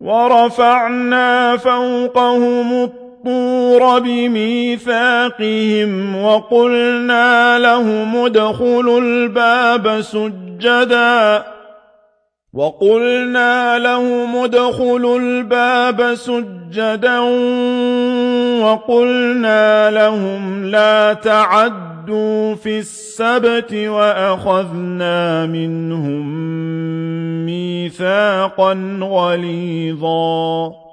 وَرَفَعْنَا فَوْقَهُمُ الطُّورَ بِمِيثَاقِهِمْ وَقُلْنَا لَهُمُ ادْخُلُوا الْبَابَ سُجَّدًا وَقُلْنَا لَهُمْ لَا تَعْدُوا فِي السَّبْتِ وَأَخَذْنَا مِنْهُم مِّيثَاقًا غَلِيظًا